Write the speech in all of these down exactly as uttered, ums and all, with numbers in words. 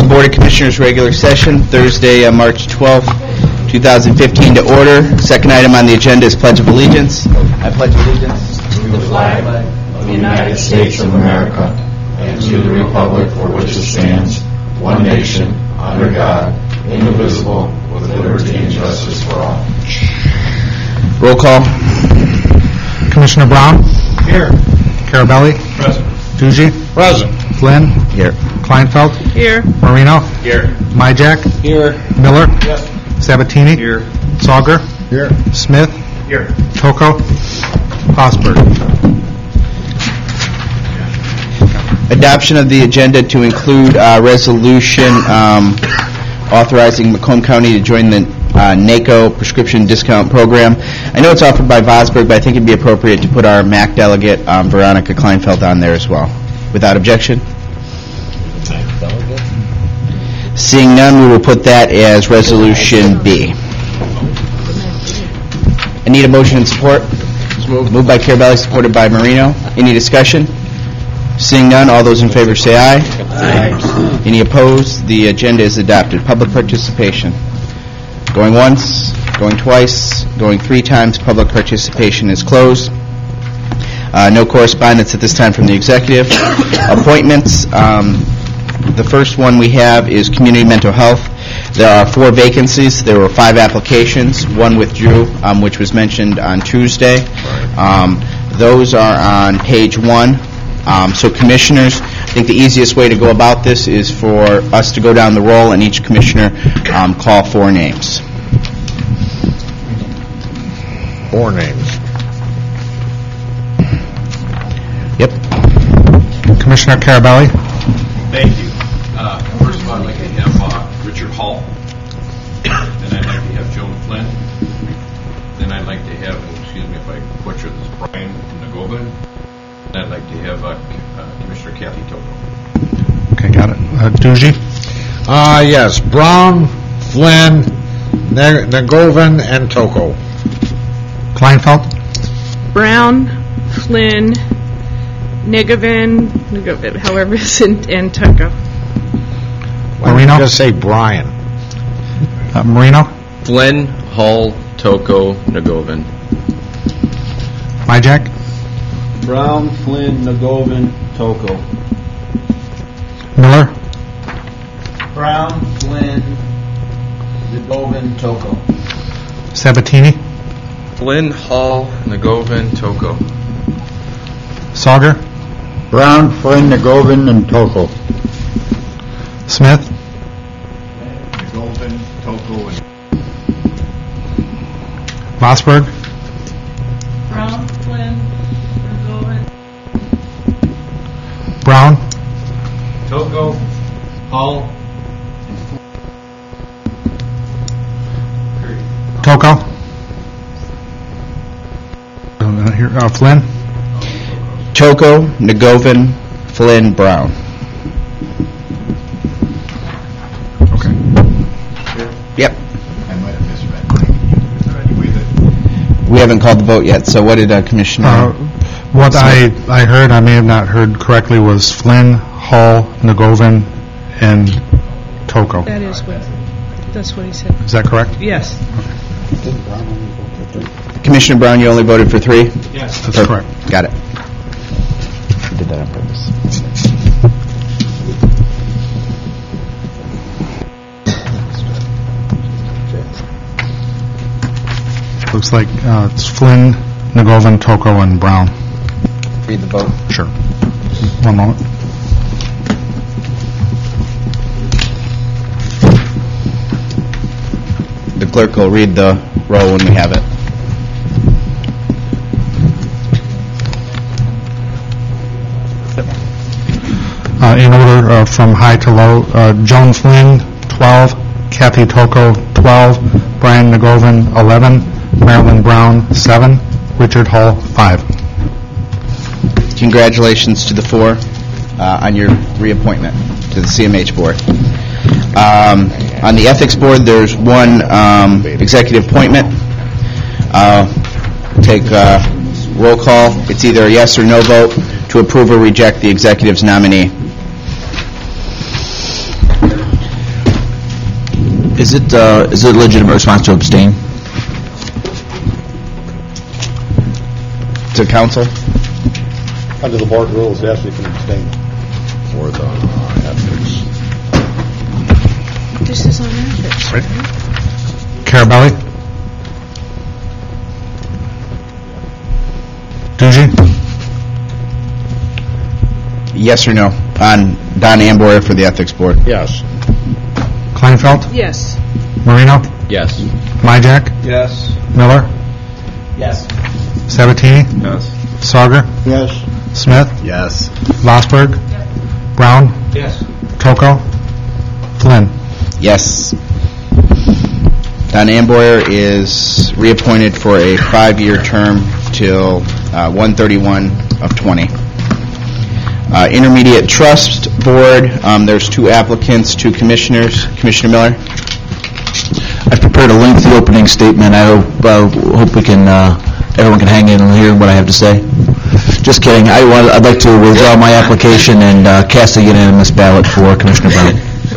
Board of Commissioners regular session, Thursday, uh, March twelfth, twenty fifteen to order. Second item on the agenda is Pledge of Allegiance. I pledge allegiance to the flag of the United States of America and to the republic for which it stands, one nation, under God, indivisible, with liberty and justice for all. Roll call. Commissioner Brown? Here. Carabelli? Present. Dugy? Present. Flynn? Here. Kleinfeld? Here. Marino? Here. Myjack? Here. Miller? Yes. Sabatini? Here. Sauger? Here. Smith? Here. Toko? Osberg? Adoption of the agenda to include uh, resolution um, authorizing Macomb County to join the uh, NACO prescription discount program. I know it's offered by Vosburg, but I think it'd be appropriate to put our M A C delegate, um, Veronica Kleinfeld, on there as well. Without objection? Seeing none, we will put that as Resolution B. I need a motion and support. Moved by Carabelli, supported by Marino. Any discussion? Seeing none, all those in favor say aye. Aye. Any opposed? The agenda is adopted. Public participation. Going once, going twice, going three times. Public participation is closed. Uh, no correspondence at this time from the executive. Appointments. Um, the first one we have is community mental health. There are four vacancies. There were five applications. One withdrew, um, which was mentioned on Tuesday. Um, those are on page one. Um, so, commissioners, I think the easiest way to go about this is for us to go down the roll and each commissioner um, call four names. Four names. Yep. Commissioner Carabelli? Thank you. Uh, first of all, I'd like to have uh, Richard Hall. Then I'd like to have Joan Flynn. Then I'd like to have, excuse me if I butcher this, Brian Nagovin. And I'd like to have uh, uh, Commissioner Kathy Toko. Okay, got it. Uh, Dugy? Uh, yes, Brown, Flynn, Neg- Nagovin, and Toko. Kleinfeld? Brown, Flynn, Negovin, Negovin, however it's in, and Tucko. Why don't you just say Brian? Uh, Marino? Flynn, Hull, Toko, Nagovin. Myjack? Brown, Flynn, Nagovin, Toko. Miller? Brown, Flynn, Nagovin, Toko. Sabatini? Flynn, Hull, Nagovin, Toko. Sauger? Brown, Flynn, Nagovin, and Toko. Smith? Nagovin, Toko, and Vosburg? Brown, Flynn, Negovin. Brown? Toko, Hull, Toko? Uh, here, uh, Flynn? Toko, Nagovin, Flynn, Brown. Okay. Yep. I might have misread. We haven't called the vote yet, so what did uh, Commissioner... Uh, what I, I heard, I may have not heard correctly, was Flynn, Hall, Nagovin, and Toko. That is what, that's what he said. Is that correct? Yes. Commissioner Brown, you only voted for three? Yes. That's correct. Got it. I did that on purpose. Looks like uh, it's Flynn, Nagovin, Toko, and Brown. Read the vote. Sure. One moment. The clerk will read the roll when we have it. Uh, in order uh, from high to low, uh, Joan Flynn, twelve, Kathy Toko, twelve, Brian Nagovin, eleven, Marilyn Brown, seven, Richard Hall, five. Congratulations to the four uh, on your reappointment to the C M H board. Um, on the ethics board, there's one um, executive appointment. Uh, take uh, roll call. It's either a yes or no vote to approve or reject the executive's nominee. Is it, uh, is it a legitimate response to abstain? To council? Under the board rules, yes, you can abstain. For the uh, ethics. This is on ethics. Right. Carabelli? Dugy? Yes or no? On Don Amboyer for the Ethics Board. Yes. Kleinfeld? Yes. Marino? Yes. Myjack? Yes. Miller? Yes. Sabatini? Yes. Sauger? Yes. Smith? Yes. Vosberg? Brown? Yes. Toko? Flynn? Yes. Don Amboyer is reappointed for a five-year term till uh, one thirty-one of twenty. Uh, Intermediate Trust Board, um, there's two applicants, two commissioners. Commissioner Miller? I've prepared a lengthy opening statement. I hope, uh, hope we can, uh, everyone can hang in and hear what I have to say. Just kidding. I want, I'd like to withdraw my application and uh, cast a unanimous ballot for Commissioner Brown.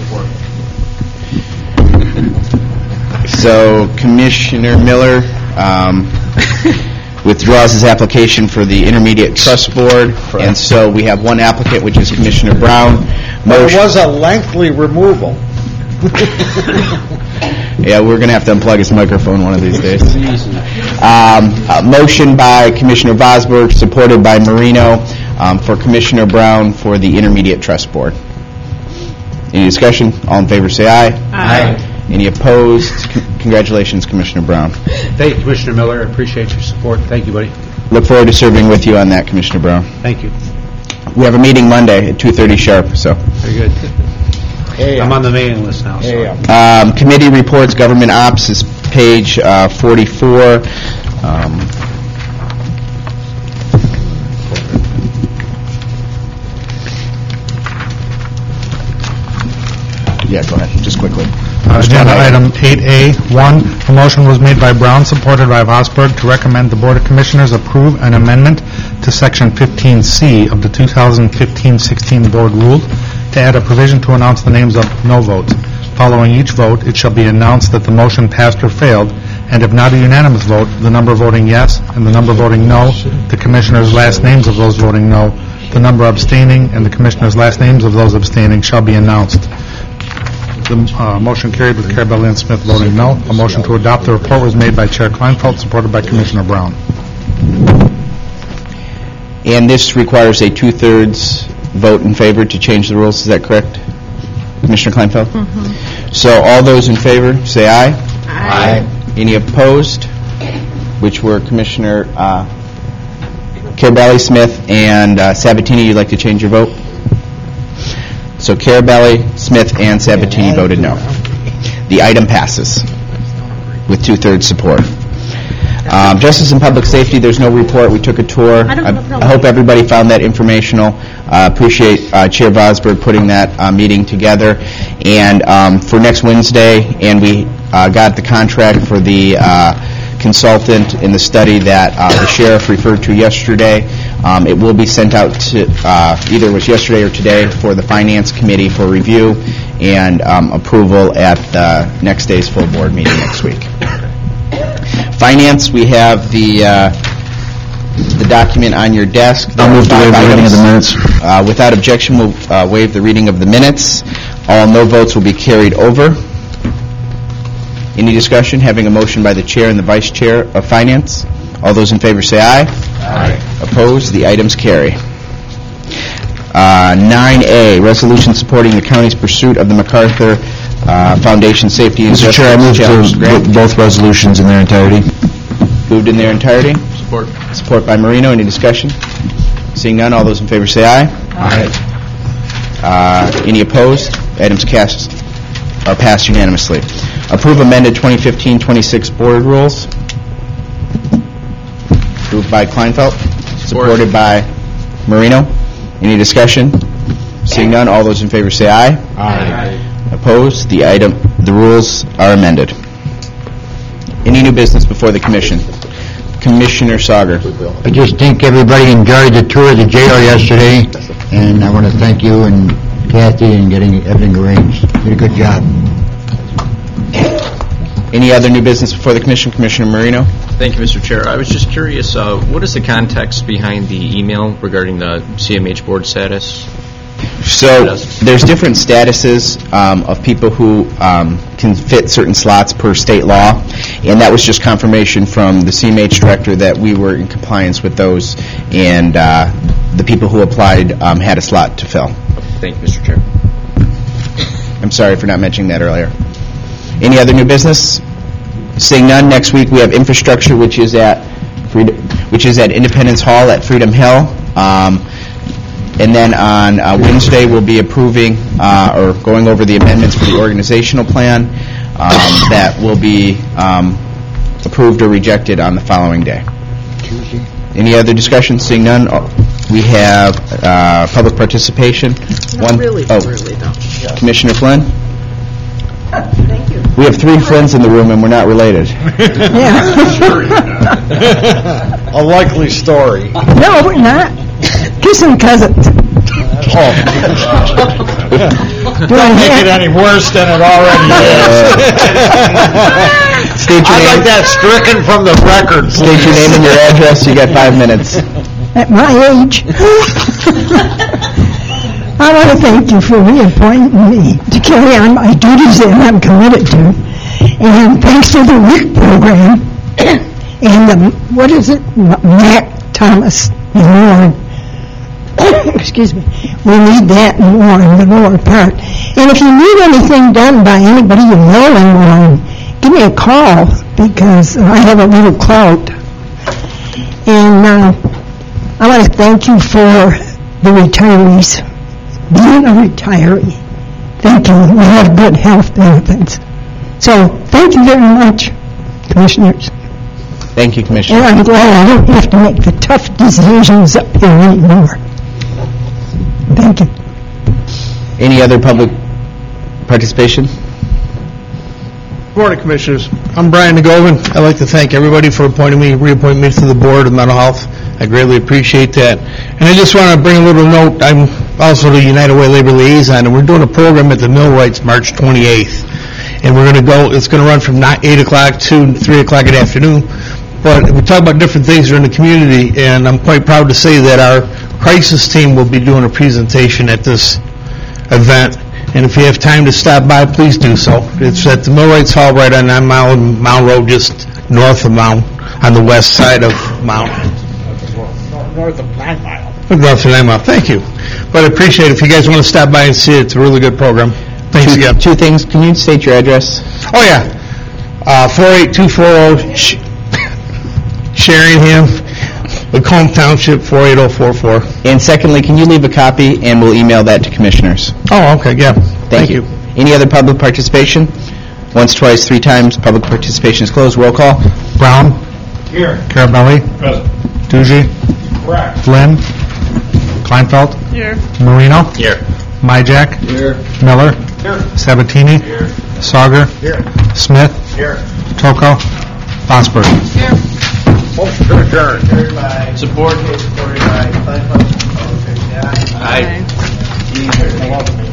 So Commissioner Miller um, withdraws his application for the Intermediate Trust Board, and so we have one applicant, which is Commissioner Brown. But it Motion- was a lengthy removal. Yeah, we're going to have to unplug his microphone one of these days. Um, uh, motion by Commissioner Vosberg, supported by Marino, um, for Commissioner Brown for the Intermediate Trust Board. Any discussion? All in favor say aye. Aye. Any opposed? C- Congratulations, Commissioner Brown. Thank you, Commissioner Miller. I appreciate your support. Thank you, buddy. Look forward to serving with you on that, Commissioner Brown. Thank you. We have a meeting Monday at two thirty sharp, so. Very good. I'm on the mailing list now, so. Um, Committee reports, Government Ops is page uh, forty-four. Um, Yeah, go ahead, just quickly. Uh, Agenda item eight A, one, a motion was made by Brown, supported by Vosberg, to recommend the Board of Commissioners approve an amendment to Section fifteen C of the two thousand fifteen sixteen Board Rule to add a provision to announce the names of no votes. Following each vote, it shall be announced that the motion passed or failed, and if not a unanimous vote, the number voting yes and the number voting no, the Commissioners' last names of those voting no, the number abstaining, and the Commissioners' last names of those abstaining shall be announced. The uh, motion carried with Carabelli and Smith voting no. A motion to adopt the report was made by Chair Kleinfeld, supported by Commissioner Brown. And this requires a two-thirds vote in favor to change the rules, is that correct? Commissioner Kleinfeld? Mm-hmm. So all those in favor, say aye. Aye. Any opposed? Which were Commissioner uh, Carabelli, Smith, and uh, Sabatini. You'd like to change your vote? So Carabelli, Smith, and Sabatini voted no. The item passes with two-thirds support. Um, Justice and Public Safety, there's no report. We took a tour. I don't have a problem. I hope everybody found that informational. Uh, appreciate uh, Chair Vosberg putting that uh, meeting together. And um, for next Wednesday, and we uh, got the contract for the uh, consultant in the study that uh, the sheriff referred to yesterday. Um, it will be sent out to, uh, either it was yesterday or today, for the Finance Committee for review and um, approval at the next day's full board meeting next week. Finance, we have the uh, the document on your desk. I'll move to waive the reading of the minutes. Uh, without objection, we'll uh, waive the reading of the minutes. All no votes will be carried over. Any discussion? Having a motion by the chair and the vice chair of Finance. All those in favor say aye. Aye. Opposed? The items carry. Uh, nine A, resolution supporting the county's pursuit of the MacArthur uh, Foundation Safety and Mister Chair, I move Justice to Grant. vote both resolutions in their entirety. Moved in their entirety. Support. Support by Marino. Any discussion? Seeing none, all those in favor say aye. Aye. Uh, any opposed? Items cast are passed unanimously. Approve amended twenty fifteen twenty-six board rules. Moved by Kleinfeld. Supported by Marino. Any discussion? Seeing none, all those in favor say aye. Aye. Opposed? The item, the rules are amended. Any new business before the commission? Commissioner Sauger. I just think everybody enjoyed the tour of the jail yesterday, and I want to thank you and Kathy in getting everything arranged. Did a good job. Any other new business before the commission? Commissioner Marino? Thank you, Mister Chair. I was just curious, uh, what is the context behind the email regarding the C M H board status? So there's different statuses um, of people who um, can fit certain slots per state law, and that was just confirmation from the C M H director that we were in compliance with those, and uh, the people who applied um, had a slot to fill. Thank you, Mister Chair. I'm sorry for not mentioning that earlier. Any other new business? Seeing none, next week we have infrastructure, which is at Freedom, which is at Independence Hall at Freedom Hill. Um, And then on uh, Wednesday, we'll be approving uh, or going over the amendments for the organizational plan um, that will be um, approved or rejected on the following day. Any other discussion? Seeing none, oh, we have uh, public participation. Not really, oh, really, though. Commissioner Flynn? Thank you. We have three Flynns in the room, and we're not related. Yeah. A likely story. No, we're not. Kissing cousins. Oh. Do I Don't make have- it any worse than it already is. State your I'd like name. that stricken from the record, State your name and your address. You got five minutes. At my age. I want to thank you for reappointing me to carry on my duties that I'm committed to. And thanks to the W I C program and the, what is it, M- Mac Thomas in Warren. Excuse me. We need that in Warren, the lower part. And if you need anything done by anybody you know in Warren, give me a call because I have a little clout. And uh, I want to thank you for the retirees. Being a retiree, thank you. We have good health benefits. So thank you very much, commissioners. Thank you, And Commissioner. I'm glad I don't have to make the tough decisions up here anymore. Thank you. Any other public participation? Good morning, Commissioners. I'm Brian McGovern. I'd like to thank everybody for appointing me, reappointing me to the Board of Mental Health. I greatly appreciate that. And I just want to bring a little note. I'm also the United Way Labor Liaison, and we're doing a program at the Millwrights March twenty-eighth. And we're going to go, it's going to run from eight o'clock to three o'clock in the afternoon. But we talk about different things that are in the community, and I'm quite proud to say that our crisis team will be doing a presentation at this event. And if you have time to stop by, please do so. It's at the Millwrights Hall right on Nine Mile, Mound Road, just north of Mound, on the west side of Mound. North of Nine Mile. North of Nine Mile, thank you. But I appreciate it. If you guys want to stop by and see it, it's a really good program. Thanks two, again. Two things. Can you state your address? Oh, yeah. Uh, four eight two four zero Sh- Sheringham, Macomb Township, four eight zero four four. And secondly, can you leave a copy and we'll email that to commissioners? Oh, okay, yeah. Thank, you. Any other public participation? Once, twice, three times. Public participation is closed. Roll call. Brown? Here. Carabelli? Present. Dugy? Correct. Flynn? Kleinfeld? Here. Marino? Here. Myjack? Here. Miller? Here. Sabatini? Here. Sauger? Here. Smith? Here. Toko? Fosberg? Motion to adjourn. Carried by... Support. Supported by... Aye. Aye.